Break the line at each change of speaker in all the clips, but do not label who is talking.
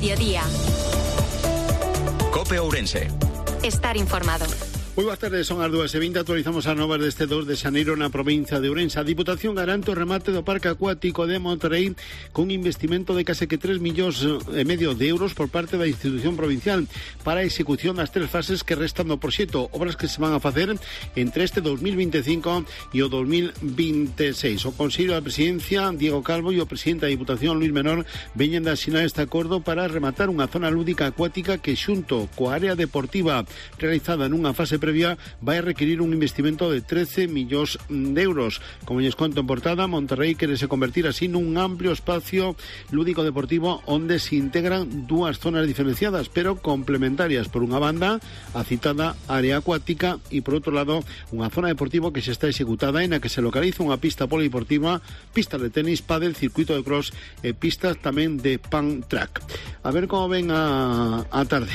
Mediodía.
COPE Ourense.
Estar informado.
Moi boas tardes, son as 2:20, actualizamos as novas deste 2 de xaneiro na provincia de Ourense. A Diputación garante o remate do Parque Acuático de Monterrey cun investimento de case que 3,5 millóns de euros por parte da institución provincial para a execución das 3 fases que restan do proxecto, obras que se van a facer entre este 2025 e o 2026. O Consello da Presidencia, Diego Calvo, e o presidente da Diputación, Luis Menor, veñen de asinar este acordo para rematar unha zona lúdica acuática que, xunto coa área deportiva realizada nunha fase previa, vai requerir un investimento de 13 millóns de euros. Como lles conto en portada, Monterrey quere se convertir así nun amplio espacio lúdico deportivo onde se integran dúas zonas diferenciadas pero complementarias. Por unha banda, a citada área acuática e por outro lado, unha zona deportiva que se está executada e na que se localiza unha pista polideportiva, pistas de tenis, pádel, circuito de cross e pistas tamén de pan track. A ver como ven a tarde.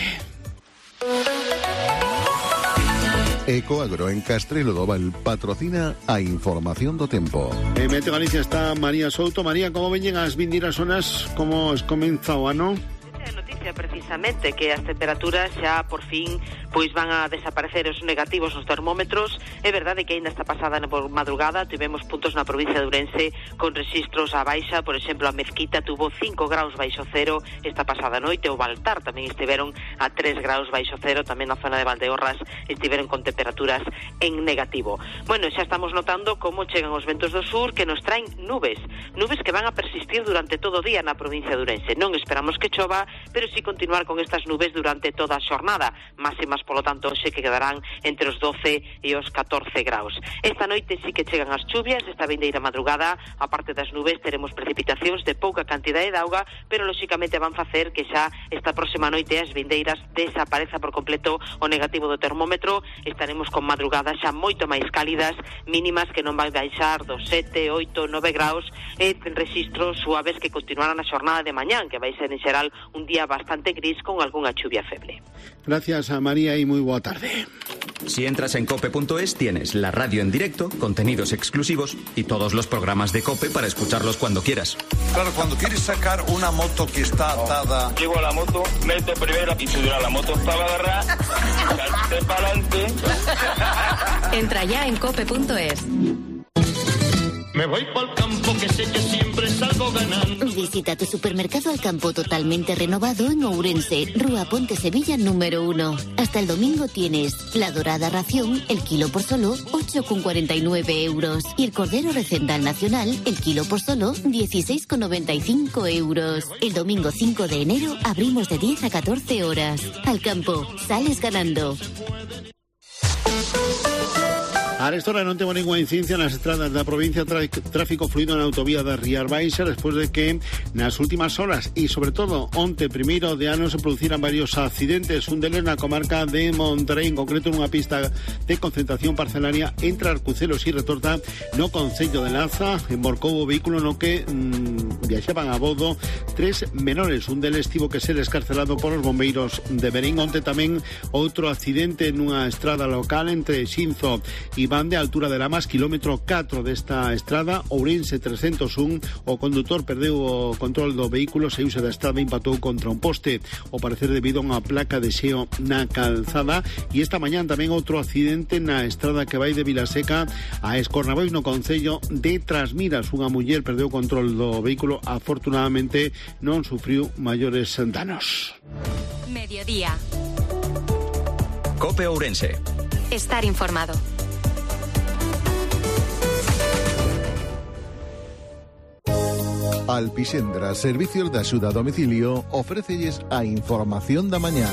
Ecoagro en Castrelo do Val patrocina a información do tempo.
En Meteo Galicia está María Souto. María, como veñen as vindeiras zonas, como comeza o ano?
Noticia precisamente que as temperaturas xa por fin pois van a desaparecer os negativos nos termómetros. É verdade que aínda esta pasada na madrugada tivemos puntos na provincia de Ourense con rexistros a baixa, por exemplo a Mezquita tuvo 5 graus baixo cero esta pasada noite, o Baltar tamén estiveron a 3 graus baixo cero, tamén na zona de Valdeorras estiveron con temperaturas en negativo. Bueno, xa estamos notando como chegan os ventos do sur que nos traen nubes que van a persistir durante todo o día na provincia de Ourense. Non esperamos que chova, pero sí continuar con estas nubes durante toda a xornada, máximas polo tanto hoxe que quedarán entre os 12 e os 14 graus. Esta noite sí que chegan as chuvias, esta vindeira madrugada, a parte das nubes teremos precipitacións de pouca cantidade de auga, pero lóxicamente van facer que xa esta próxima noite as vindeiras desapareza por completo o negativo do termómetro. Estaremos con madrugadas xa moito máis cálidas, mínimas que non vai baixar dos 7, 8, 9 graus e rexistros suaves que continuarán a xornada de mañán, que vai ser en xeral un día bastante gris con algunha chuvia feble.
Gracias a María y muy buena tarde.
Si entras en cope.es tienes la radio en directo, contenidos exclusivos y todos los programas de COPE para escucharlos cuando quieras.
Claro, cuando quieres sacar una moto que está atada...
Llego a la moto, meto primero y subirá la moto, estaba agarrada, salté para adelante.
Entra ya en cope.es.
Me voy pa'l campo que sé que siempre salgo ganando.
Visita tu supermercado Alcampo totalmente renovado en Ourense, Rúa Ponte Sevilla número 1. Hasta el domingo tienes la dorada ración, el kilo por solo 8,49 euros. Y el cordero recendal nacional, el kilo por solo 16,95 euros. El domingo 5 de enero abrimos de 10 a 14 horas. Alcampo, sales ganando.
A esta hora non temos ninguna incidencia nas estradas da provincia, tráfico fluido na autovía da Rías Baixas despois de que nas últimas horas e sobre todo onte primeiro de ano se produciran varios accidentes, un deles na comarca de Monterrey, en concreto nunha pista de concentración parcelaria entre Arcucelos e Retorta no concello de Laza. Emborcou o vehículo no que viaxaban a bordo 3 menores, un deles tivo que ser escarcelado por os bombeiros de Berín. Onte tamén outro accidente nunha estrada local entre Xinzo e Van de altura de Lamas, kilómetro 4 desta estrada, Ourense 301, o condutor perdeu o control do vehículo, saiuse da estrada e empatou contra un poste, ao parecer debido a unha placa de xeo na calzada. E esta mañán tamén outro accidente na estrada que vai de Vilaseca a Escornabois no concello de Trasmiras. Unha muller perdeu o control do vehículo, afortunadamente non sufriu maiores danos.
Mediodía.
COPE Ourense.
Estar informado.
Alpixendra, servicios de axuda a domicilio, ofrécelles a información da mañán.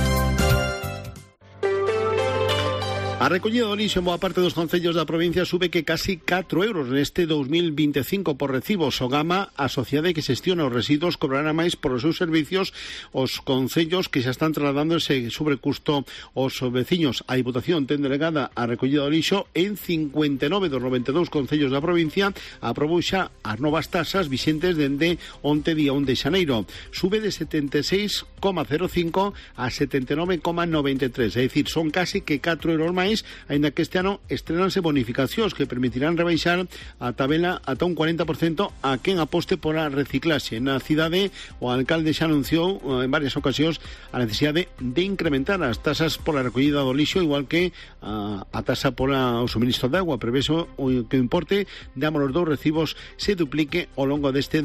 A recollida do lixo en boa parte dos concellos da provincia sube que casi 4 euros neste 2025 por recibos. O Gama, a sociedade que xestiona os residuos, cobrará máis por os seus servicios os concellos que xa están trasladando ese sobrecusto aos veciños. A Diputación ten delegada a recollida do lixo en 59 dos 92 concellos da provincia, aprobou xa as novas taxas vixentes dende onte día 1 de xaneiro. Sube de 76,05 a 79,93, é dicir, son casi que 4 euros máis máis, aínda que este ano estrenanse bonificacións que permitirán rebaixar a tabela ata un 40% a quen aposte por a reciclaxe. Na cidade, o alcalde xa anunciou en varias ocasións a necesidade de incrementar as tasas pola recollida do lixo, igual que a tasa pola o suministro de agua. Preveso que o importe de ambos os dous recibos se duplique ao longo deste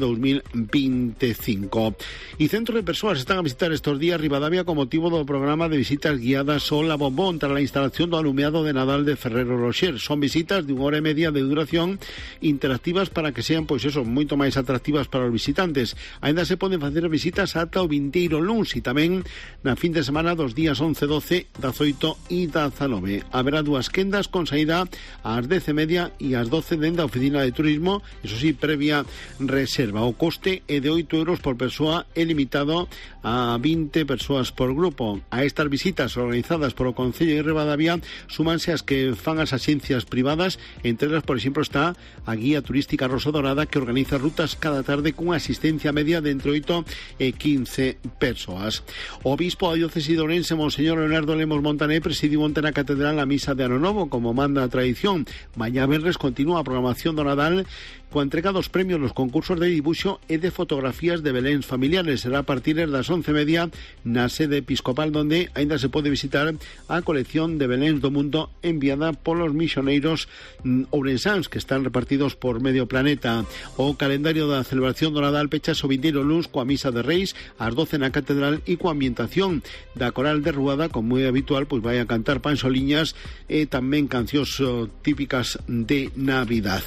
2025. E centros de persoas están a visitar estes días Ribadavia con motivo do programa de visitas guiadas Ola Bombón tras a instalación do alumeado de Nadal de Ferrero Rocher. Son visitas de 1 hora e media de duración interactivas para que sean, pois eso, moito máis atractivas para os visitantes. Ainda se poden facer visitas ata o vindeiro luns e tamén na fin de semana dos días 11, 12, 18 e 19. Haberá 2 quendas con saída ás 10:30 e ás 12 dende a oficina de turismo, eso sí, previa reserva. O coste é de 8 euros por persoa e limitado a 20 persoas por grupo. A estas visitas organizadas por o Concello de Ribadavia súmanse as que fan as axencias privadas, entre elas, por exemplo, está a guía turística Rosa Dorada, que organiza rutas cada tarde cunha asistencia media de entre 8 e 15 persoas. O obispo da diócese de Ourense, Monseñor Leonardo Lemos Montané, presidiu onte na catedral a misa de Ano Novo, como manda a tradición. Mañá venres continúa a programación do Nadal coa entrega dos premios nos concursos de dibuixo e de fotografías de beléns familiares. Será a partir das 11:30 na sede episcopal, donde aínda se pode visitar a colección de beléns do mundo enviada polos misioneiros ourensáns que están repartidos por medio planeta. O calendario da celebración do Nadal pecha o vindeiro luns coa misa de Reis ás 12 na catedral e coa ambientación da coral de Ruada, como é habitual, pois vai a cantar panxoliñas e tamén cancións típicas de Navidad.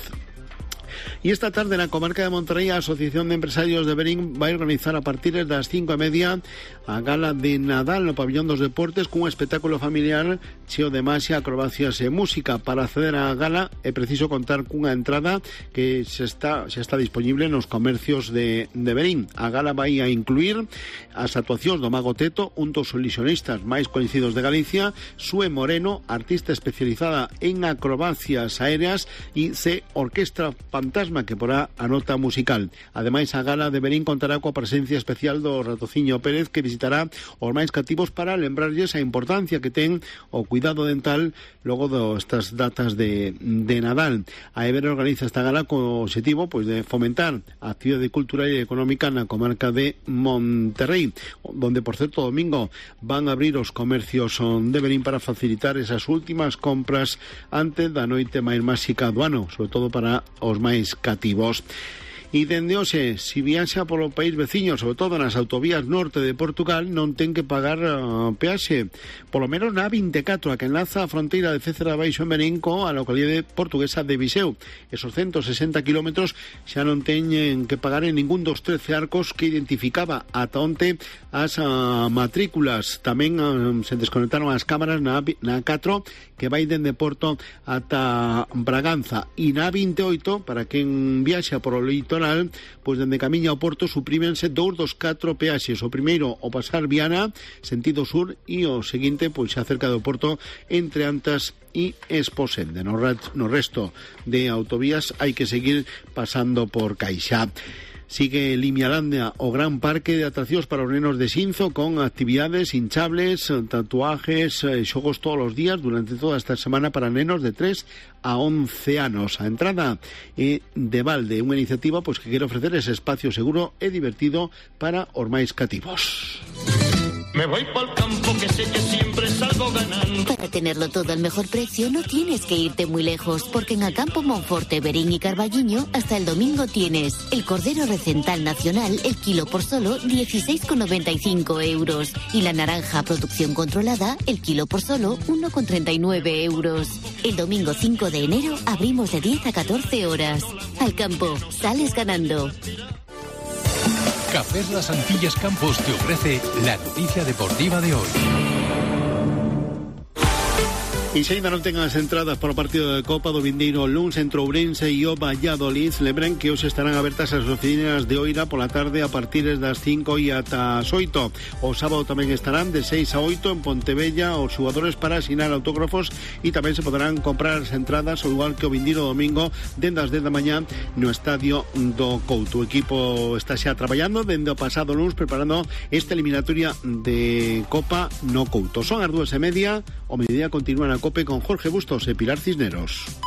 Y esta tarde na comarca de Monterrey a Asociación de Empresarios de Verín vai organizar a partir das 5:30 a gala de Nadal no Pabillón dos Deportes cun espectáculo familiar cheo de maxia, acrobacias e música. Para acceder á gala é preciso contar cunha entrada que xa está disponible nos comercios de Verín. A gala vai a incluir as actuacións do Mago Teto, un dos ilusionistas máis coñecidos de Galicia, Sue Moreno, artista especializada en acrobacias aéreas, e C Orquestra Fantasma, que porá a nota musical. Ademais, a gala de Verín contará coa presencia especial do Ratociño Pérez, que visitará os máis cativos para lembrarlles a importancia que ten o cuidado dental logo destas datas de Nadal. A EBER organiza esta gala co objetivo, pois, de fomentar a actividade cultural e económica na comarca de Monterrey, donde, por certo, domingo van a abrir os comercios de Verín para facilitar esas últimas compras antes da noite máis máxica do ano, sobre todo para os máis cativos. E dende hoxe, se viaxa polo país veciño, sobre todo nas autovías norte de Portugal, non ten que pagar peaxe, polo menos na A24, a que enlaza a fronteira de Cécera Baixo en Verín coa localidade portuguesa de Viseu. Esos 160 kilómetros xa non teñen que pagar en ningún dos 13 arcos que identificaba ata onte as matrículas. Tamén se desconectaron as cámaras na A4, que vai dende Porto ata Braganza, e na A28, para quen viaxa por o litoral, pois dende Camiña ao Porto suprímense 2 dos 4 peaxes. O primeiro, o pasar Viana, sentido sur, e o seguinte, pois xa cerca do Porto, entre Antas e Esposende. No resto de autovías hai que seguir pasando por Caixa. Sigue Limialandia, o gran parque de atraccións para os nenos de Xinzo, con actividades hinchables, tatuajes, xogos todos os días durante toda esta semana para nenos de 3 a 11 anos. A entrada é de balde, unha iniciativa pois que quere ofrecer ese espacio seguro e divertido para os máis cativos.
Me voy pa'l campo que sé que siempre salgo ganando.
Para tenerlo todo al mejor precio no tienes que irte muy lejos, porque en Acampo, Monforte, Verín y Carballiño hasta el domingo tienes el cordero recental nacional, el kilo por solo 16,95 euros, y la naranja producción controlada, el kilo por solo 1,39 euros. El domingo 5 de enero abrimos de 10 a 14 horas. Al campo, sales ganando.
Cafés Las Antillas Campos te ofrece la noticia deportiva de hoy.
E se ainda non ten as entradas para o partido de Copa do vindeiro luns entre Ourense e o Valladolid, lembren que hoxe estarán abertas as oficinas de Oira pola tarde a partir das 5 e ata as 8. O sábado tamén estarán de 6 a 8 en Pontevella os xogadores para asinar autógrafos, e tamén se poderán comprar as entradas ao igual que o vindeiro domingo dende as 10 da mañá no estadio do Couto. O equipo está xa traballando dende o pasado luns preparando esta eliminatoria de Copa no Couto. Son as 2:30, o mediodía continúa na COPE con Jorge Bustos y Pilar Cisneros.